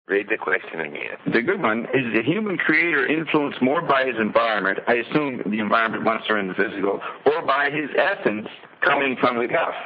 Read the question again. The good one is: the human creator influenced more by his environment, I assume the environment once they're in the physical, or by his essence coming from the gut?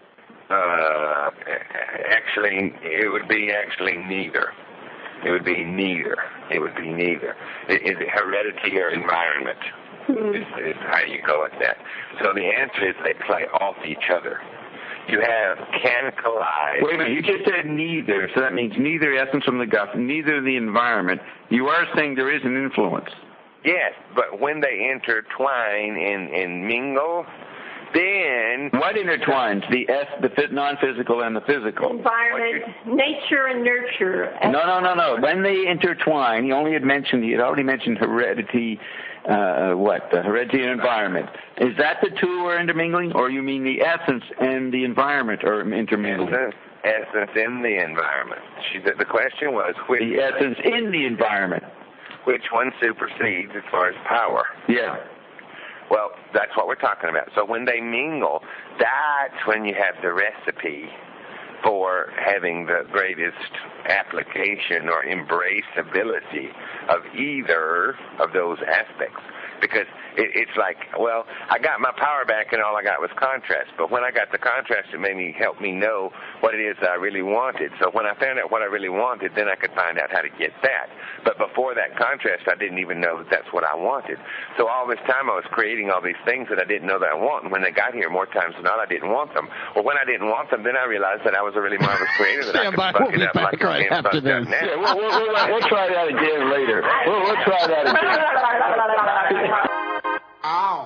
Actually, it would be neither. It would be neither. Is it heredity or environment? Is how you call it that. So the answer is they play off each other. You have canicalized. Wait a minute, you just said neither, so that means neither essence from the gut, neither the environment. You are saying there is an influence. Yes, but when they intertwine and mingle, then... What intertwines? The non-physical and the physical? Environment, nature and nurture. No. When they intertwine, he had already mentioned heredity, heredity and environment. Is that the two are intermingling, or you mean the essence and the environment are intermingling? Essence in the environment. The question was which... The essence in the environment. Which one supersedes as far as power? Yeah. Well, that's what we're talking about. So when they mingle, that's when you have the recipe for having the greatest application or embraceability of either of those aspects. Because it's like, well, I got my power back and all I got was contrast. But when I got the contrast, it helped me know what it is that I really wanted. So when I found out what I really wanted, then I could find out how to get that. But before that contrast, I didn't even know that that's what I wanted. So all this time I was creating all these things that I didn't know that I want. And when they got here, more times than not, I didn't want them. Well, when I didn't want them, then I realized that I was a really marvelous creator. That I could fuck it up like right after this. Yeah, we'll try that again later. We'll try that again. Ow.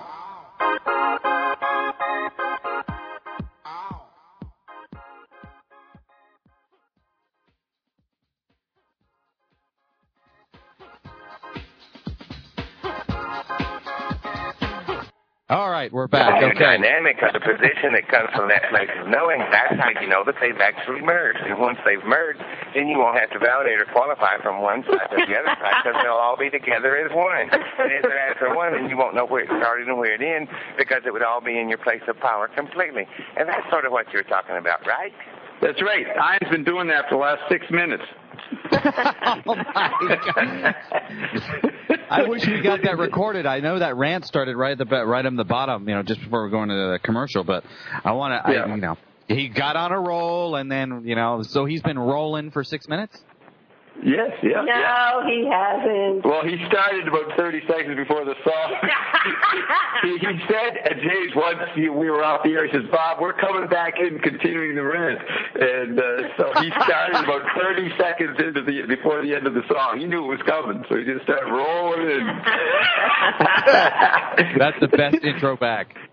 All right, we're back. The Okay. dynamic of the position that comes from that place of knowing, that's how you know that they've actually merged. And once they've merged, then you won't have to validate or qualify from one side to the other side, because they'll all be together as one. And if they're as one, then you won't know where it started and where it ends, because it would all be in your place of power completely. And that's sort of what you're talking about, right? That's right. Ian's been doing that for the last 6 minutes. Oh, my God. I wish we got that recorded. I know that rant started right on the bottom, just before we're going to the commercial, but I want to, he got on a roll, and then, so he's been rolling for 6 minutes? Yes, yeah. No, he hasn't. Well, he started about 30 seconds before the song. he said, James, once we were off the air, he says, Bob, we're coming back in, continuing the rant. And so he started about 30 seconds before the end of the song. He knew it was coming, so he just started rolling in. That's the best intro back.